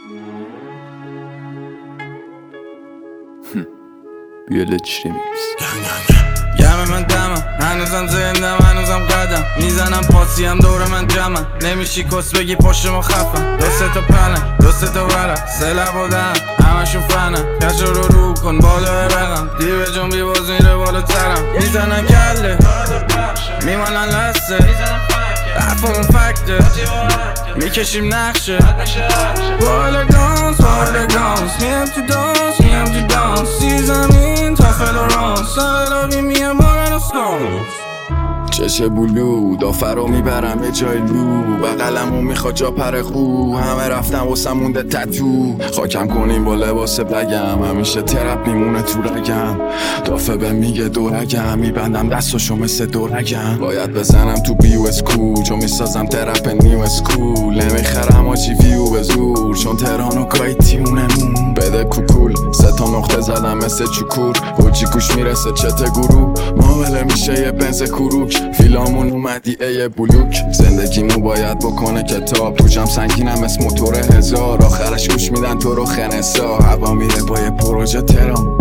BLH Remix. گم من دمم هنوزم زندم هنوزم قدم میزنم پاسیم دور من جمعم نمیشی کس بگی پشت ما خفم دوست تا پنم دوست تا ورم سلب بودم همشون فنم کش رو کن بالا رقم دیوه جون بی باز میره بالا ترم میزنن کله میمانن لسته رفمون فکته میکشیم نقشه بالا گانس میم تو دانس سی زمین تا فلورانس سالابی میه مارن و سکانس چشه بلو دافرو میبرم یه جای لو بقلمو میخواد جا پر خو همه رفتم واسه مونده تتو خاکم کنیم با لباس بگم همیشه ترپ میمونه تو رگم دافه به میگه دورگم میبندم دستاشو مثل دورگم باید بزنم تو بیو اسکول چون میسازم ترپ نیو اسکول نمیخرم آجی ویو به زور چون تهران و کایتیونمون بده کوکول 3 نقطه زدم مثل چوکور اوجی گوش میرسه چته گروه معامله میشه یه بنز کروک فیلامون اومدی ای بلوک زندگیمو باید بکنه کتاب تو جم سنگینم اسم موتور 1000 آخرش گوش میدن تو رو خنسا هوا میره با یه پروژه ترام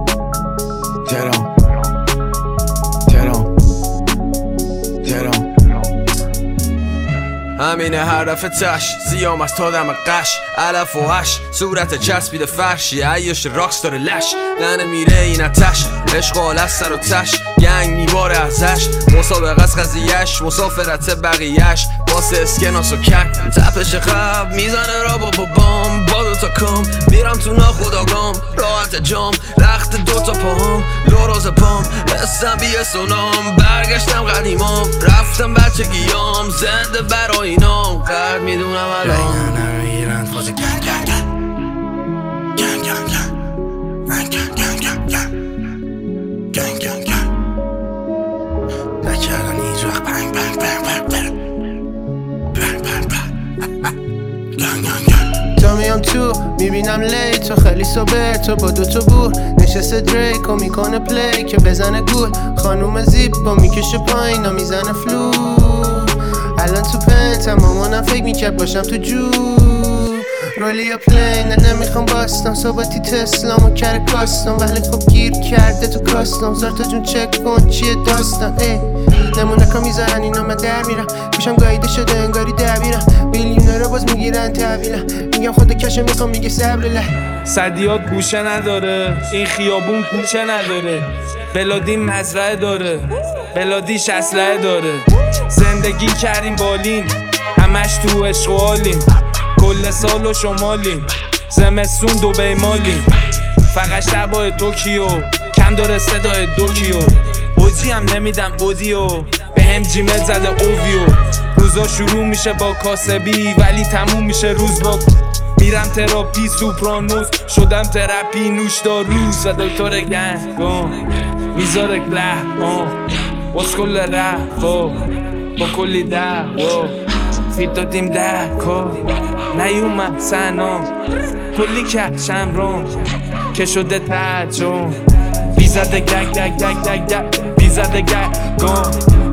همینه حرف تش سیام از تا دم قش علف و هش صورت چسبیده فرشی عیش راکس داره لش لنه میره این اتش عشق از سر و تش گنگ میباره ازش مسابقه از قضیهش مسافرت بقیهش واسه اسکناس و کک تپش خب میزنه را با بام با دوتا کام میرم تو ناخداگام راحت جام رخت دوتا پاهم لوراز پام هستم بیه سونام برگشتم قدیمام رفتم بچگیام زنده برای اینام قرد میدونم الان ایران فاز گنگ نکردن هیچ وقت پنگ تا میام تو میبینم لی تو خیلی صبح تو با دوتا بور نشسته دریک و میکنه پلی که بزنه گول خانوم زیب با میکشه پایین و میزنه فلو الان تو پنت مامانم فکر میکرد باشم تو جو رولی پلین نمیخوام باستم صحبتی تسلام و کر کاستم ولی خب گیر کرده تو کاستم زارتا جون چک کن چیه داستان نمونه که میذارن اینا من در میرم پیشم گایده شده انگاری دبیرم بیلیونه رو باز میگیرن تحویلم میگم خود کشه میخوام میگه صبرله صدیات گوشه نداره این خیابون کوچه نداره بلادی مزرعه داره بلادیش اسلحه داره زندگی کردیم بالین همش تو عشق و حالیم کل سال و شمالیم زمستون دبی مالیم فقط شبای توکیو کم داره صدای دوکیو بودی هم نمیدم بودیو به هم جیمت زده اوویو روزا شروع میشه با کاسبی ولی تموم میشه روز با میرم تراپی سوپرانوس شدم تراپی نوشداروز و دکتر گنگام میذاره کله باز کل ره با کلی ده فیت دادیم ده نیومد سنام کلی کشم رام که شده تجام بیزده گگ بیزده گگ گام